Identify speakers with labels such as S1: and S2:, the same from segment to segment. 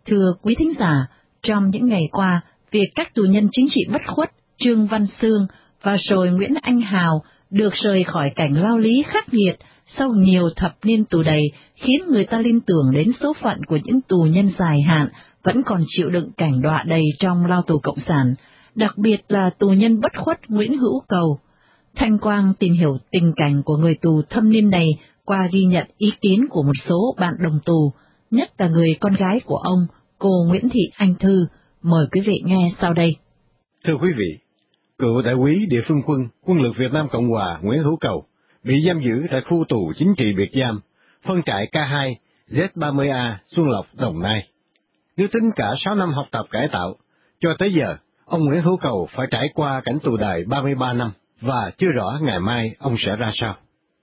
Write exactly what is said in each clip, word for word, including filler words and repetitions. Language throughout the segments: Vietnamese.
S1: Thưa quý thính giả, trong những ngày qua, việc các tù nhân chính trị bất khuất Trương Văn Xương và rồi Nguyễn Anh Hào được rời khỏi cảnh lao lý khắc nghiệt sau nhiều thập niên tù đầy khiến người ta liên tưởng đến số phận của những tù nhân dài hạn vẫn còn chịu đựng cảnh đọa đầy trong lao tù cộng sản, đặc biệt là tù nhân bất khuất Nguyễn Hữu Cầu. Thanh Quang tìm hiểu tình cảnh của người tù thâm niên này qua ghi nhận ý kiến của một số bạn đồng tù, nhất là người con gái của ông, cô Nguyễn Thị Anh Thư. Mời quý vị nghe sau đây.
S2: Thưa quý vị, cựu đại úy địa phương quân, Quân lực Việt Nam Cộng Hòa Nguyễn Hữu Cầu bị giam giữ tại khu tù chính trị biệt giam, phân trại K hai Z ba mươi A Xuân Lộc, Đồng Nai. Nếu tính cả sáu năm học tập cải tạo, cho tới giờ, ông Nguyễn Hữu Cầu phải trải qua cảnh tù đày ba mươi ba năm và chưa rõ ngày mai ông sẽ ra sao.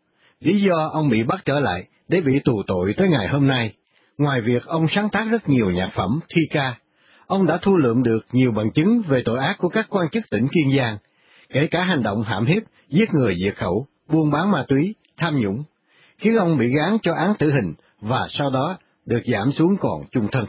S2: Lý do ông bị bắt trở lại để bị tù tội tới ngày hôm nay, ngoài việc ông sáng tác rất nhiều nhạc phẩm, thi ca, ông đã thu lượm được nhiều bằng chứng về tội ác của các quan chức tỉnh Kiên Giang, kể cả hành động hãm hiếp, giết người diệt khẩu, buôn bán ma túy, tham nhũng, khiến ông bị gán cho án tử hình và sau đó được giảm xuống còn chung thân.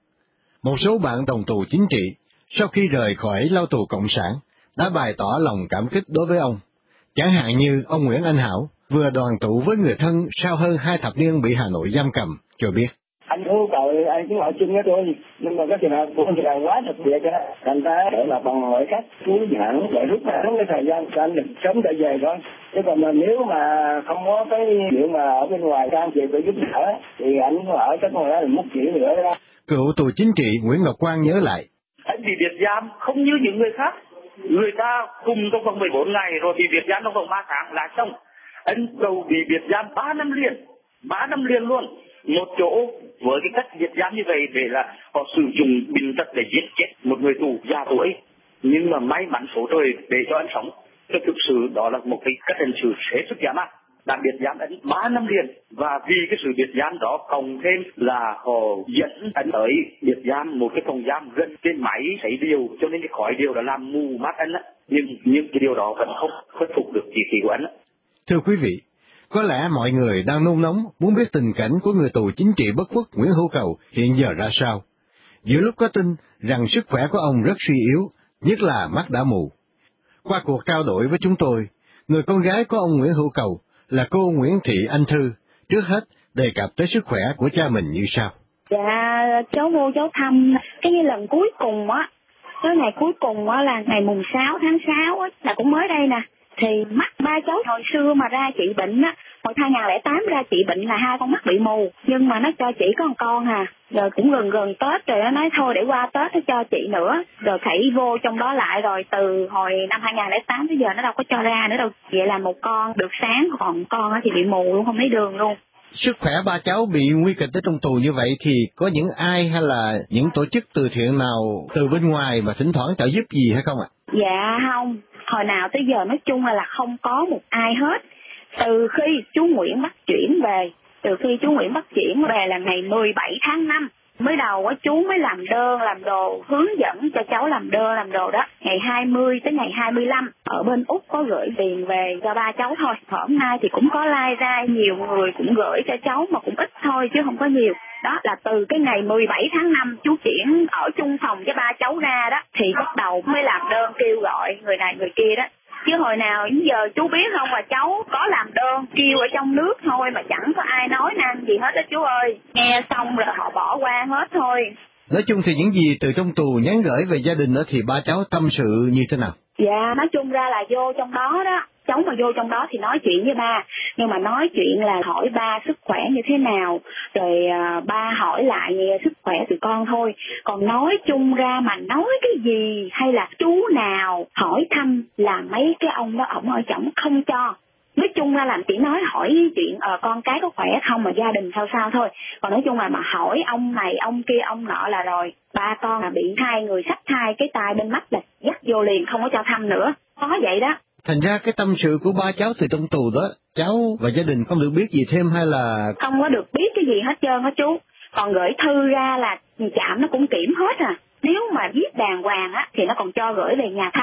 S2: Một số bạn đồng tù chính trị, sau khi rời khỏi lao tù cộng sản, đã bày tỏ lòng cảm kích đối với ông. Chẳng hạn như ông Nguyễn Anh Hảo, vừa đoàn tụ với người thân sau hơn hai thập niên bị Hà Nội giam cầm, cho biết.
S3: Anh Hữu Cầu anh cũng ở chung với tôi, nhưng mà cái trường hợp của anh là quá đặc biệt á, thành ra để mà bằng mọi cách cứu vãn để rút ngắn cái thời gian cho anh được sớm trở về thôi. Chứ còn mà nếu mà không có cái chuyện mà ở bên ngoài can thiệp để giúp đỡ thì anh ở chắc ngồi đó là mất chỉ nữa đó.
S2: Cựu tù chính trị Nguyễn Ngọc Quang nhớ lại.
S4: Anh bị biệt giam không như những người khác, người ta cùng trong vòng mười bốn ngày rồi bị biệt giam trong vòng ba tháng là xong. Anh Cầu bị biệt giam ba năm liền, ba năm liền luôn. Một chỗ với cái cách biệt giam như vậy để là họ sử dụng bình tật để giết chết một người tù già tuổi, nhưng mà may mắn số trời để cho anh sống. Thì thực sự đó là một cái cách hành xử hết sức dã man. Đã biệt giam anh ba năm liền, và vì cái sự biệt giam đó cộng thêm là họ dẫn anh tới biệt giam một cái phòng giam gần cái máy sấy điều, cho nên cái khói điều đã làm mù mắt anh á. Nhưng những cái điều đó vẫn không khắc phục được chỉ thị của anh á.
S2: Thưa quý vị, có lẽ mọi người đang nôn nóng muốn biết tình cảnh của người tù chính trị bất khuất Nguyễn Hữu Cầu hiện giờ ra sao. Giữa lúc có tin rằng sức khỏe của ông rất suy yếu, nhất là mắt đã mù. Qua cuộc trao đổi với chúng tôi, người con gái của ông Nguyễn Hữu Cầu là cô Nguyễn Thị Anh Thư, trước hết đề cập tới sức khỏe của cha mình như sau.
S5: Dạ, cháu vô cháu thăm cái như lần cuối cùng á, cái ngày cuối cùng á là ngày mùng sáu tháng sáu á, là cũng mới đây nè. Thì mắt ba cháu hồi xưa mà ra trị bệnh á, hồi hai không không tám ra trị bệnh là hai con mắt bị mù, nhưng mà nó cho chỉ có một con à. Rồi cũng gần gần Tết rồi nó nói thôi để qua Tết nó cho chị nữa, rồi khẩy vô trong đó lại, rồi từ hồi năm hai không không tám tới giờ nó đâu có cho ra nữa đâu. Vậy là một con được sáng, còn con thì bị mù luôn, không thấy đường luôn.
S2: Sức khỏe ba cháu bị nguy kịch tới trong tù như vậy thì có những ai hay là những tổ chức từ thiện nào từ bên ngoài mà thỉnh thoảng trợ giúp gì hay không ạ?
S5: Dạ không, hồi nào tới giờ nói chung là, là không có một ai hết. Từ khi chú Nguyễn bắt chuyển về, từ khi chú Nguyễn bắt chuyển về là ngày mười bảy tháng năm. Mới đầu á chú mới làm đơn, làm đồ, hướng dẫn cho cháu làm đơn, làm đồ đó. Ngày hai mươi tới ngày hai mươi lăm, ở bên Úc có gửi tiền về cho ba cháu thôi. Hôm nay thì cũng có like ra, nhiều người cũng gửi cho cháu mà cũng ít thôi chứ không có nhiều. Đó là từ cái ngày mười bảy tháng năm chú chuyển ở chung phòng với ba cháu ra đó, thì bắt đầu mới làm đơn kêu gọi người này người kia đó. Chứ hồi nào đến giờ chú biết không, mà cháu có làm đơn kêu ở trong nước thôi mà chẳng có ai nói năng gì hết đó chú ơi. Nghe xong rồi họ bỏ qua hết thôi.
S2: Nói chung thì những gì từ trong tù nhắn gửi về gia đình đó thì ba cháu tâm sự như thế nào?
S5: Dạ, nói chung ra là vô trong đó đó, cháu mà vô trong đó thì nói chuyện với ba, nhưng mà nói chuyện là hỏi ba sức khỏe như thế nào, rồi à, ba hỏi lại về sức khỏe tụi con thôi. Còn nói chung ra mà nói cái gì hay là chú nào hỏi thăm là mấy cái ông đó ổng ở chổng không cho. Nói chung ra là chỉ nói hỏi chuyện ờ con cái có khỏe không mà gia đình sao sao thôi. Còn nói chung là mà hỏi ông này ông kia ông nọ là rồi ba con là bị hai người sách thai cái tai bên mắt là dắt vô liền, không có cho thăm nữa. Có vậy đó.
S2: Thành ra cái tâm sự của ba cháu từ trong tù đó, cháu và gia đình không được biết gì thêm hay là...
S5: Không có được biết cái gì hết trơn á chú. Còn gửi thư ra là trạm nó cũng kiểm hết à. Nếu mà viết đàng hoàng á thì nó còn cho gửi về nhà thăm.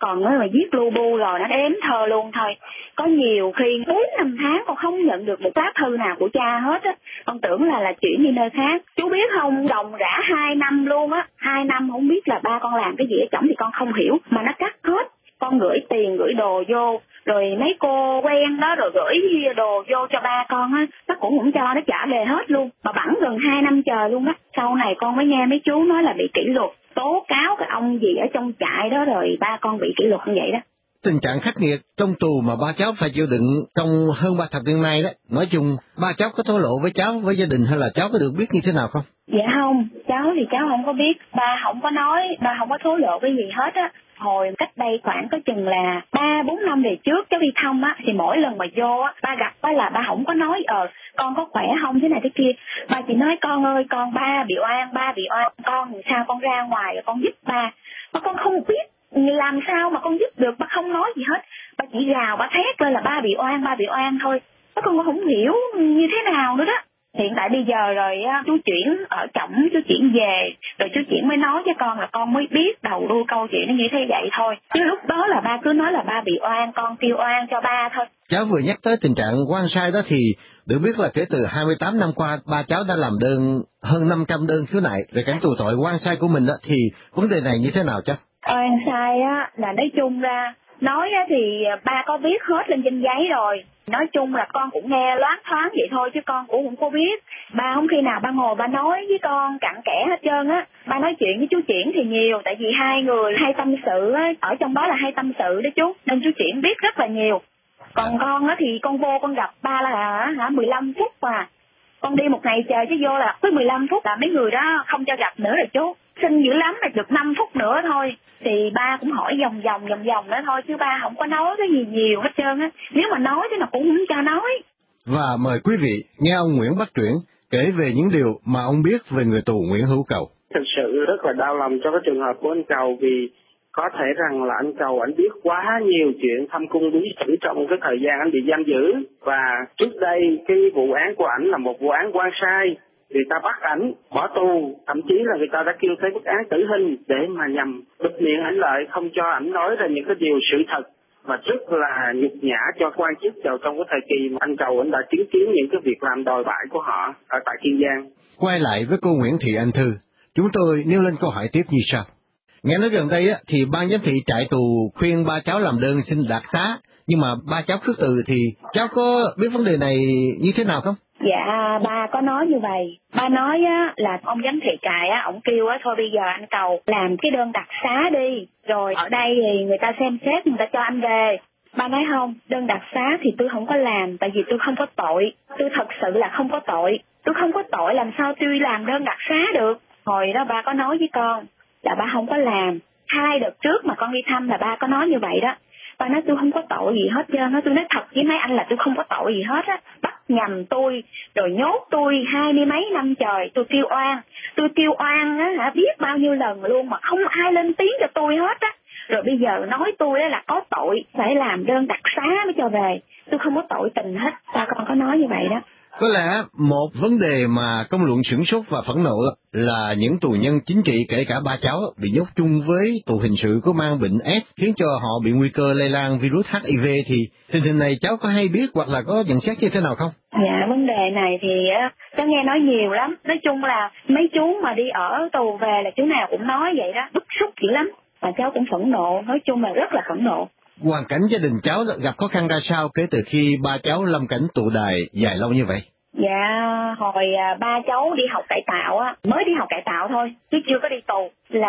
S5: còn nó mà viết lu bu rồi nó đếm thơ luôn thôi. Có nhiều khi bốn năm tháng con không nhận được một lá thư nào của cha hết á, con tưởng là là chuyển đi nơi khác. Chú biết không, đồng rã hai năm luôn á, hai năm không biết là ba con làm cái gì ở trỏng thì con không hiểu, mà nó cắt hết. Con gửi tiền gửi đồ vô, rồi mấy cô quen đó rồi gửi đồ vô cho ba con á, nó cũng không cho, nó trả về hết luôn, mà bẵng gần hai năm trời luôn á. Sau này con mới nghe mấy chú nói là bị kỷ luật, tố cáo cái ông gì ở trong trại đó, rồi ba con bị kỷ luật như vậy đó.
S2: Tình trạng khắc nghiệt trong tù mà ba cháu phải chịu đựng trong hơn ba thập niên nay đó, nói chung ba cháu có thổ lộ với cháu, với gia đình hay là cháu có được biết như thế nào không?
S5: Dạ không, cháu thì cháu không có biết, ba không có nói, ba không có thổ lộ cái gì hết á. Hồi cách đây khoảng có chừng là ba bốn năm về trước cháu đi thăm á, thì mỗi lần mà vô á, ba gặp á là ba không có nói ờ con có khỏe không thế này thế kia, ba chỉ nói con ơi con ba bị oan, ba bị oan, con sao con ra ngoài rồi con giúp ba, mà con không biết làm sao mà con giúp được, ba không nói gì hết, ba chỉ gào ba thét lên là ba bị oan, ba bị oan thôi, ba con không hiểu như thế nào nữa đó. Hiện tại bây giờ rồi chú chuyển ở Trỏng, chú chuyển về, rồi chú chuyển mới nói với con là con mới biết đầu đuôi câu chuyện nó như thế vậy thôi. Chứ lúc đó là ba cứ nói là ba bị oan, con kêu oan cho ba thôi.
S2: Cháu vừa nhắc tới tình trạng oan sai đó thì được biết là kể từ hai mươi tám năm qua, ba cháu đã làm đơn hơn năm trăm đơn khiếu nại về cảnh tù tội oan sai của mình đó, thì vấn đề này như thế nào cháu?
S5: Oan sai á là nói chung ra, nói á thì ba có viết hết lên trên giấy rồi. Nói chung là con cũng nghe loáng thoáng vậy thôi chứ con cũng không có biết. Ba không khi nào ba ngồi ba nói với con cặn kẽ hết trơn á. Ba nói chuyện với chú Chuyển thì nhiều, tại vì hai người hay tâm sự á, ở trong đó là hay tâm sự đó chú, nên chú Chuyển biết rất là nhiều. Còn con á thì con vô con gặp ba là hả mười lăm phút mà. Con đi một ngày trời chứ vô là cứ mười lăm phút là mấy người đó không cho gặp nữa rồi chú. Xin dữ lắm là được năm phút nữa thôi. Thì ba cũng hỏi vòng vòng vòng vòng đó thôi, chứ ba không có nói cái gì nhiều hết trơn á. Nếu mà nói thì nó cũng không cho nói.
S2: Và mời quý vị nghe ông Nguyễn Bắc Truyển kể về những điều mà ông biết về người tù Nguyễn Hữu Cầu.
S6: Thực sự rất là đau lòng cho cái trường hợp của anh Cầu, vì có thể rằng là anh Cầu anh biết quá nhiều chuyện thâm cung bí sử trong cái thời gian anh bị giam giữ. Và trước đây cái vụ án của ảnh là một vụ án oan sai, người ta bắt ảnh bỏ tù, thậm chí là người ta đã kêu tới bức án tử hình để mà nhằm bịt miệng ảnh lại, không cho ảnh nói ra những cái điều sự thật, và rất là nhục nhã cho quan chức vào trong cái thời kỳ mà anh Cầu anh đã chứng kiến những cái việc làm đồi bại của họ ở tại Kiên Giang.
S2: Quay lại với cô Nguyễn Thị Anh Thư, chúng tôi nêu lên câu hỏi tiếp như sau. Nghe nói gần đây á, thì ban giám thị trại tù khuyên ba cháu làm đơn xin đặc xá, nhưng mà ba cháu khước từ, thì cháu có biết vấn đề này như thế nào không?
S5: Dạ, ba có nói như vậy. Ba nói á, là ông giám thị trại á, ông kêu á, thôi bây giờ anh Cầu làm cái đơn đặc xá đi, rồi ở đây thì người ta xem xét, người ta cho anh về. Ba nói không, đơn đặc xá thì tôi không có làm, tại vì tôi không có tội. Tôi thật sự là không có tội. Tôi không có tội làm sao tôi làm đơn đặc xá được. Hồi đó ba có nói với con là ba không có làm. Hai đợt trước mà con đi thăm là ba có nói như vậy đó. Ba nói tôi không có tội gì hết trơn á, tôi nói thật với mấy anh là tôi không có tội gì hết á. Bắt nhầm tôi, rồi nhốt tôi hai mươi mấy năm trời, tôi kêu oan. Tôi kêu oan á, hả, biết bao nhiêu lần luôn mà không ai lên tiếng cho tôi hết á. Rồi bây giờ nói tôi là có tội, phải làm đơn đặc xá mới cho về. Tôi không có tội tình hết, ba con có nói như vậy đó.
S2: Có lẽ một vấn đề mà công luận sửng sốt và phẫn nộ là những tù nhân chính trị, kể cả ba cháu, bị nhốt chung với tù hình sự có mang bệnh S, khiến cho họ bị nguy cơ lây lan virus H I V. Thì tình hình này cháu có hay biết hoặc là có nhận xét như thế nào không?
S5: Dạ, vấn đề này thì cháu nghe nói nhiều lắm. Nói chung là mấy chú mà đi ở tù về là chú nào cũng nói vậy đó, bức xúc dữ lắm. Và cháu cũng phẫn nộ, nói chung là rất là phẫn nộ.
S2: Hoàn cảnh gia đình cháu gặp khó khăn ra sao kể từ khi ba cháu lâm cảnh tù đài dài lâu như vậy?
S5: Dạ, hồi ba cháu đi học cải tạo á, mới đi học cải tạo thôi, chứ chưa có đi tù,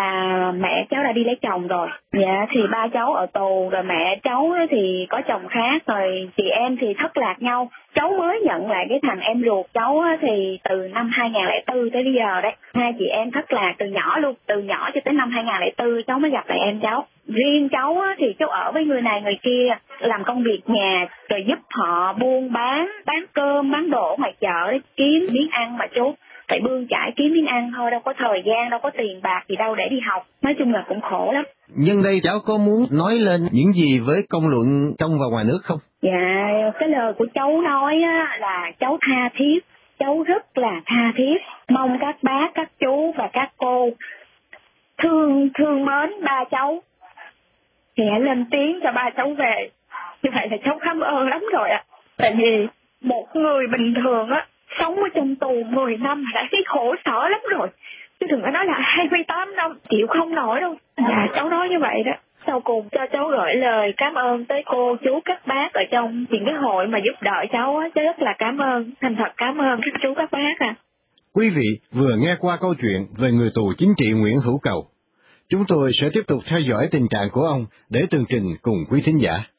S5: là mẹ cháu đã đi lấy chồng rồi. Dạ, thì ba cháu ở tù, rồi mẹ cháu thì có chồng khác, rồi chị em thì thất lạc nhau. Cháu mới nhận lại cái thằng em ruột cháu thì từ năm hai không không bốn tới bây giờ đấy. Hai chị em thất lạc từ nhỏ luôn, từ nhỏ cho tới năm hai không không bốn cháu mới gặp lại em cháu. Riêng cháu thì cháu ở với người này người kia, làm công việc nhà, rồi giúp họ buôn bán, bán cơm, bán đồ ngoài chợ để kiếm miếng ăn mà chú. Phải bươn chải kiếm miếng ăn thôi, đâu có thời gian, đâu có tiền bạc gì đâu để đi học. Nói chung là cũng khổ lắm.
S2: Nhưng đây cháu có muốn nói lên những gì với công luận trong và ngoài nước không?
S5: Dạ, cái lời của cháu nói á, là cháu tha thiết, cháu rất là tha thiết. Mong các bác, các chú và các cô thương thương mến ba cháu. thì hãy lên tiếng cho ba cháu về. Như vậy là cháu cảm ơn lắm rồi ạ. Tại vì một người bình thường á, sống ở trong tù mười năm đã thấy khổ sở lắm rồi, chứ đừng có nói là hai mươi tám năm, chịu không nổi đâu. Dạ, cháu nói như vậy đó. Sau cùng cho cháu gửi lời cảm ơn tới cô, chú, các bác ở trong những cái hội mà giúp đỡ cháu á. Cháu rất là cảm ơn, thành thật cảm ơn các chú, các bác à.
S2: Quý vị vừa nghe qua câu chuyện về người tù chính trị Nguyễn Hữu Cầu. Chúng tôi sẽ tiếp tục theo dõi tình trạng của ông để tường trình cùng quý thính giả.